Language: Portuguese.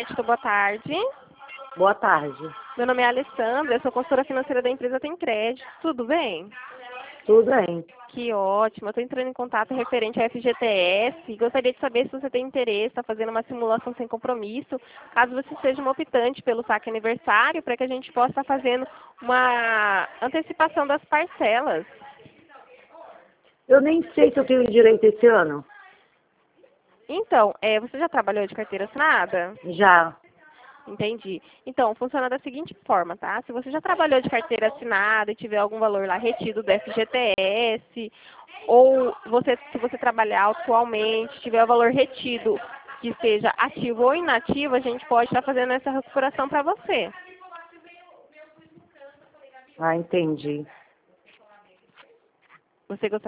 Crédito, boa tarde. Boa tarde. Meu nome é Alessandra, eu sou consultora financeira da empresa Tem Crédito. Tudo bem? Tudo bem. Que ótimo. Eu estou entrando em contato referente ao FGTS. Gostaria de saber se você tem interesse, está fazendo uma simulação sem compromisso, caso você seja uma optante pelo saque aniversário, para que a gente possa estar fazendo uma antecipação das parcelas. Eu nem sei se eu tenho direito esse ano. Então, você já trabalhou de carteira assinada? Já. Entendi. Então, funciona da seguinte forma, tá? Se você já trabalhou de carteira assinada e tiver algum valor lá retido do FGTS, ou se você trabalhar atualmente, tiver o valor retido que seja ativo ou inativo, a gente pode estar fazendo essa recuperação para você. Ah, entendi. Você gostaria